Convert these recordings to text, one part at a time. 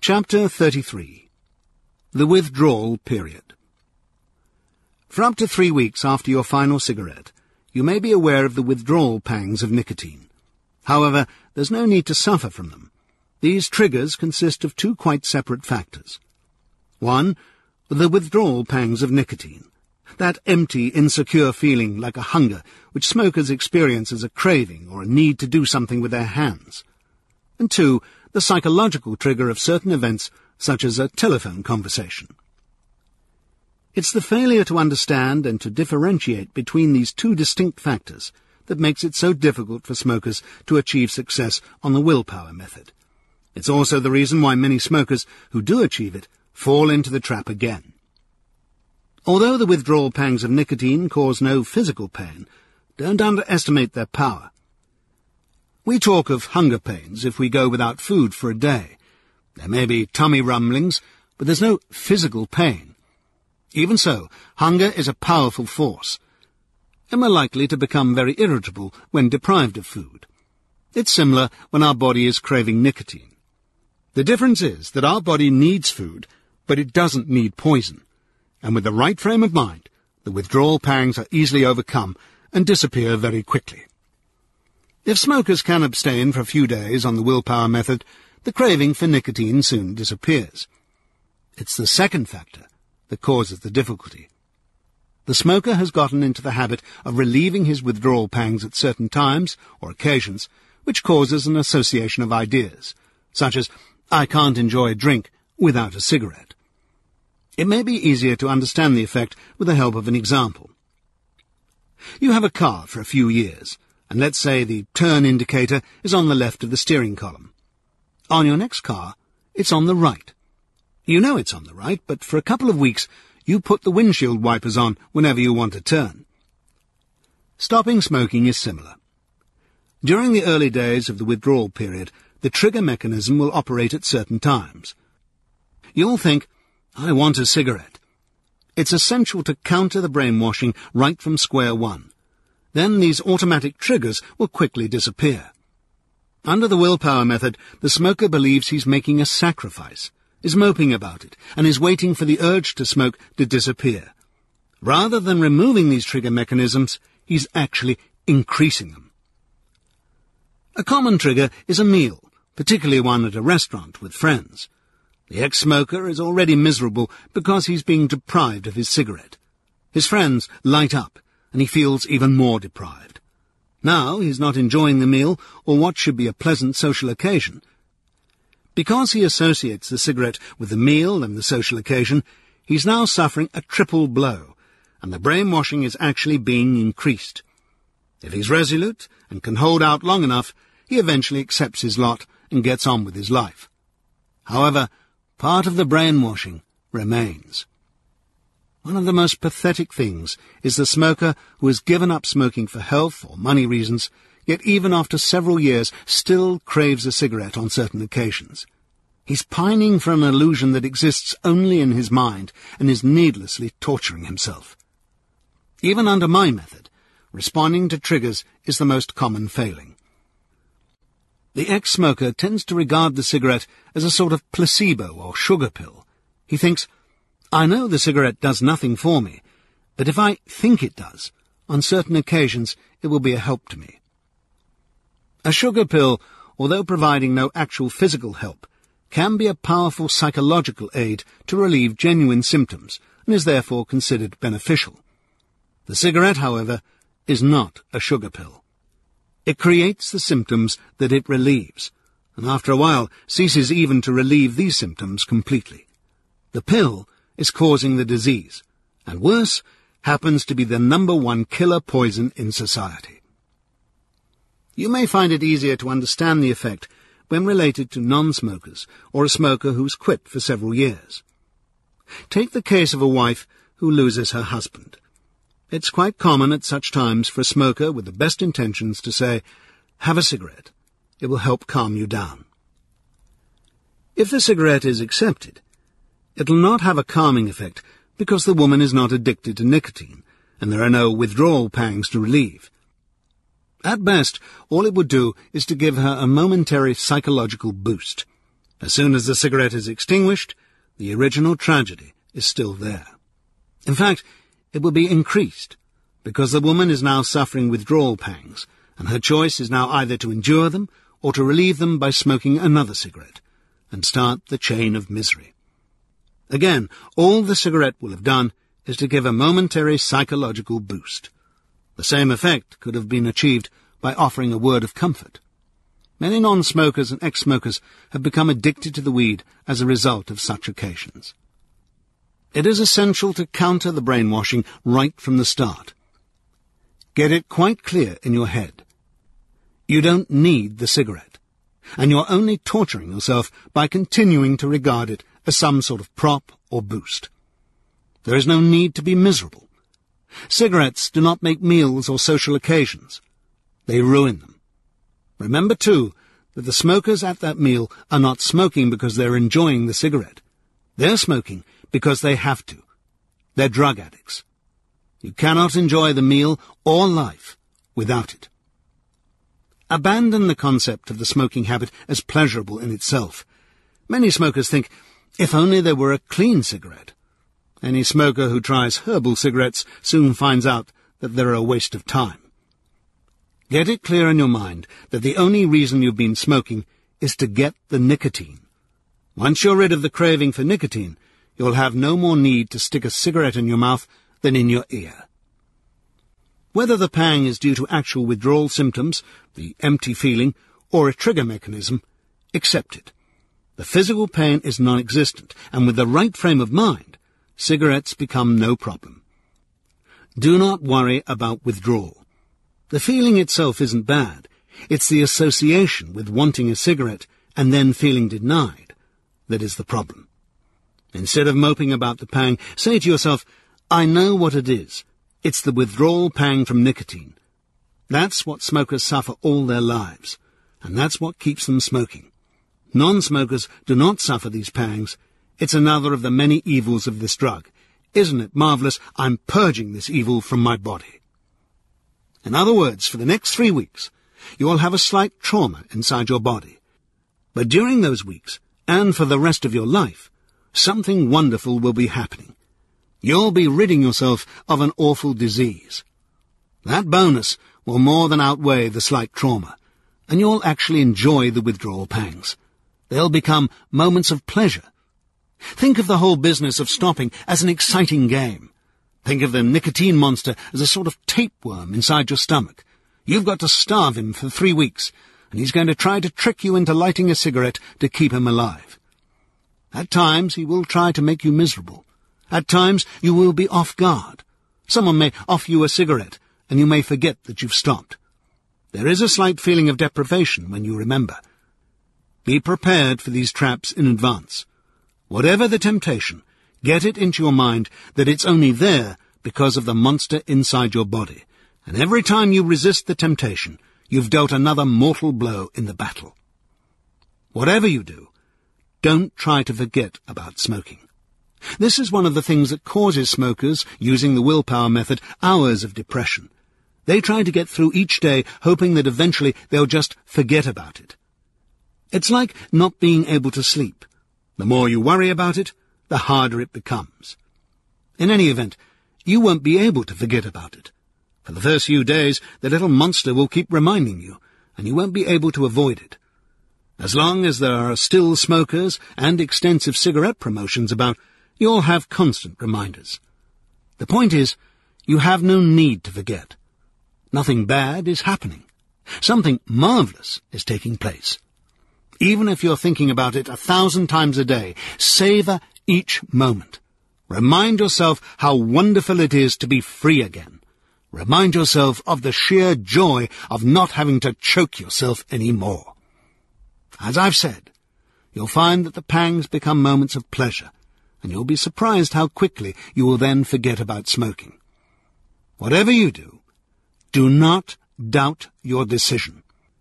Chapter 33. The Withdrawal Period. For up to 3 weeks after your final cigarette, you may be aware of the withdrawal pangs of nicotine. However, there's no need to suffer from them. These triggers consist of 2 quite separate factors. 1. The withdrawal pangs of nicotine. That empty, insecure feeling like a hunger which smokers experience as a craving or a need to do something with their hands. And 2. The psychological trigger of certain events, such as a telephone conversation. It's the failure to understand and to differentiate between these 2 distinct factors that makes it so difficult for smokers to achieve success on the willpower method. It's also the reason why many smokers who do achieve it fall into the trap again. Although the withdrawal pangs of nicotine cause no physical pain, don't underestimate their power. We talk of hunger pains if we go without food for a day. There may be tummy rumblings, but there's no physical pain. Even so, hunger is a powerful force, and we're likely to become very irritable when deprived of food. It's similar when our body is craving nicotine. The difference is that our body needs food, but it doesn't need poison, and with the right frame of mind, the withdrawal pangs are easily overcome and disappear very quickly. If smokers can abstain for a few days on the willpower method, the craving for nicotine soon disappears. It's the second factor that causes the difficulty. The smoker has gotten into the habit of relieving his withdrawal pangs at certain times or occasions, which causes an association of ideas, such as, I can't enjoy a drink without a cigarette. It may be easier to understand the effect with the help of an example. You have a car for a few years, and let's say the turn indicator is on the left of the steering column. On your next car, it's on the right. You know it's on the right, but for a couple of weeks you put the windshield wipers on whenever you want to turn. Stopping smoking is similar. During the early days of the withdrawal period, the trigger mechanism will operate at certain times. You'll think, I want a cigarette. It's essential to counter the brainwashing right from square one. Then these automatic triggers will quickly disappear. Under the willpower method, the smoker believes he's making a sacrifice, is moping about it, and is waiting for the urge to smoke to disappear. Rather than removing these trigger mechanisms, he's actually increasing them. A common trigger is a meal, particularly one at a restaurant with friends. The ex-smoker is already miserable because he's being deprived of his cigarette. His friends light up, and he feels even more deprived. Now he's not enjoying the meal or what should be a pleasant social occasion. Because he associates the cigarette with the meal and the social occasion, he's now suffering a triple blow, and the brainwashing is actually being increased. If he's resolute and can hold out long enough, he eventually accepts his lot and gets on with his life. However, part of the brainwashing remains. One of the most pathetic things is the smoker who has given up smoking for health or money reasons, yet even after several years still craves a cigarette on certain occasions. He's pining for an illusion that exists only in his mind and is needlessly torturing himself. Even under my method, responding to triggers is the most common failing. The ex-smoker tends to regard the cigarette as a sort of placebo or sugar pill. He thinks, I know the cigarette does nothing for me, but if I think it does, on certain occasions it will be a help to me. A sugar pill, although providing no actual physical help, can be a powerful psychological aid to relieve genuine symptoms and is therefore considered beneficial. The cigarette, however, is not a sugar pill. It creates the symptoms that it relieves, and after a while ceases even to relieve these symptoms completely. The pill is causing the disease, and worse, happens to be the #1 killer poison in society. You may find it easier to understand the effect when related to non-smokers or a smoker who's quit for several years. Take the case of a wife who loses her husband. It's quite common at such times for a smoker with the best intentions to say, have a cigarette. It will help calm you down. If the cigarette is accepted, it will not have a calming effect because the woman is not addicted to nicotine, and there are no withdrawal pangs to relieve. At best, all it would do is to give her a momentary psychological boost. As soon as the cigarette is extinguished, the original tragedy is still there. In fact, it will be increased, because the woman is now suffering withdrawal pangs, and her choice is now either to endure them or to relieve them by smoking another cigarette, and start the chain of misery. Again, all the cigarette will have done is to give a momentary psychological boost. The same effect could have been achieved by offering a word of comfort. Many non-smokers and ex-smokers have become addicted to the weed as a result of such occasions. It is essential to counter the brainwashing right from the start. Get it quite clear in your head. You don't need the cigarette, and you're only torturing yourself by continuing to regard it as some sort of prop or boost. There is no need to be miserable. Cigarettes do not make meals or social occasions. They ruin them. Remember, too, that the smokers at that meal are not smoking because they're enjoying the cigarette. They're smoking because they have to. They're drug addicts. You cannot enjoy the meal or life without it. Abandon the concept of the smoking habit as pleasurable in itself. Many smokers think, if only there were a clean cigarette. Any smoker who tries herbal cigarettes soon finds out that they're a waste of time. Get it clear in your mind that the only reason you've been smoking is to get the nicotine. Once you're rid of the craving for nicotine, you'll have no more need to stick a cigarette in your mouth than in your ear. Whether the pang is due to actual withdrawal symptoms, the empty feeling, or a trigger mechanism, accept it. The physical pain is non-existent, and with the right frame of mind, cigarettes become no problem. Do not worry about withdrawal. The feeling itself isn't bad. It's the association with wanting a cigarette and then feeling denied that is the problem. Instead of moping about the pang, say to yourself, I know what it is. It's the withdrawal pang from nicotine. That's what smokers suffer all their lives, and that's what keeps them smoking. Non-smokers do not suffer these pangs. It's another of the many evils of this drug. Isn't it marvellous? I'm purging this evil from my body. In other words, for the next 3 weeks, you will have a slight trauma inside your body. But during those weeks, and for the rest of your life, something wonderful will be happening. You'll be ridding yourself of an awful disease. That bonus will more than outweigh the slight trauma, and you'll actually enjoy the withdrawal pangs. They'll become moments of pleasure. Think of the whole business of stopping as an exciting game. Think of the nicotine monster as a sort of tapeworm inside your stomach. You've got to starve him for 3 weeks, and he's going to try to trick you into lighting a cigarette to keep him alive. At times he will try to make you miserable. At times you will be off guard. Someone may offer you a cigarette, and you may forget that you've stopped. There is a slight feeling of deprivation when you remember. Be prepared for these traps in advance. Whatever the temptation, get it into your mind that it's only there because of the monster inside your body, and every time you resist the temptation, you've dealt another mortal blow in the battle. Whatever you do, don't try to forget about smoking. This is one of the things that causes smokers, using the willpower method, hours of depression. They try to get through each day, hoping that eventually they'll just forget about it. It's like not being able to sleep. The more you worry about it, the harder it becomes. In any event, you won't be able to forget about it. For the first few days, the little monster will keep reminding you, and you won't be able to avoid it. As long as there are still smokers and extensive cigarette promotions about, you'll have constant reminders. The point is, you have no need to forget. Nothing bad is happening. Something marvellous is taking place. Even if you're thinking about it 1,000 times a day, savour each moment. Remind yourself how wonderful it is to be free again. Remind yourself of the sheer joy of not having to choke yourself any more. As I've said, you'll find that the pangs become moments of pleasure, and you'll be surprised how quickly you will then forget about smoking. Whatever you do, do not doubt your decision.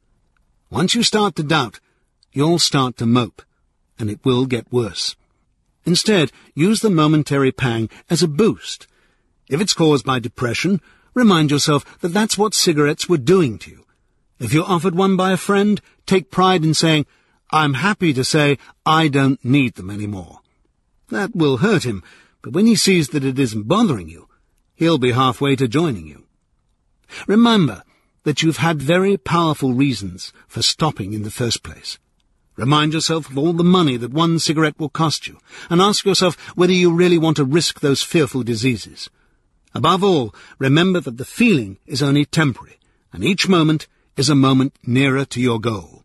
Once you start to doubt, you'll start to mope, and it will get worse. Instead, use the momentary pang as a boost. If it's caused by depression, remind yourself that that's what cigarettes were doing to you. If you're offered one by a friend, take pride in saying, I'm happy to say I don't need them anymore. That will hurt him, but when he sees that it isn't bothering you, he'll be halfway to joining you. Remember that you've had very powerful reasons for stopping in the first place. Remind yourself of all the money that one cigarette will cost you, and ask yourself whether you really want to risk those fearful diseases. Above all, remember that the feeling is only temporary, and each moment is a moment nearer to your goal.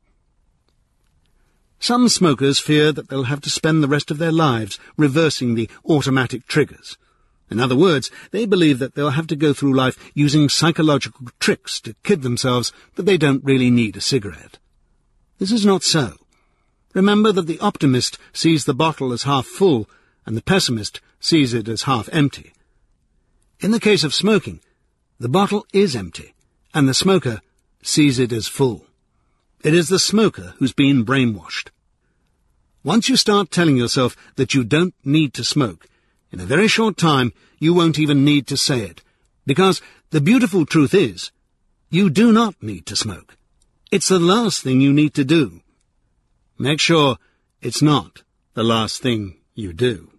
Some smokers fear that they'll have to spend the rest of their lives reversing the automatic triggers. In other words, they believe that they'll have to go through life using psychological tricks to kid themselves that they don't really need a cigarette. This is not so. Remember that the optimist sees the bottle as half full, and the pessimist sees it as half empty. In the case of smoking, the bottle is empty, and the smoker sees it as full. It is the smoker who's been brainwashed. Once you start telling yourself that you don't need to smoke, in a very short time you won't even need to say it, because the beautiful truth is, you do not need to smoke. It's the last thing you need to do. Make sure it's not the last thing you do.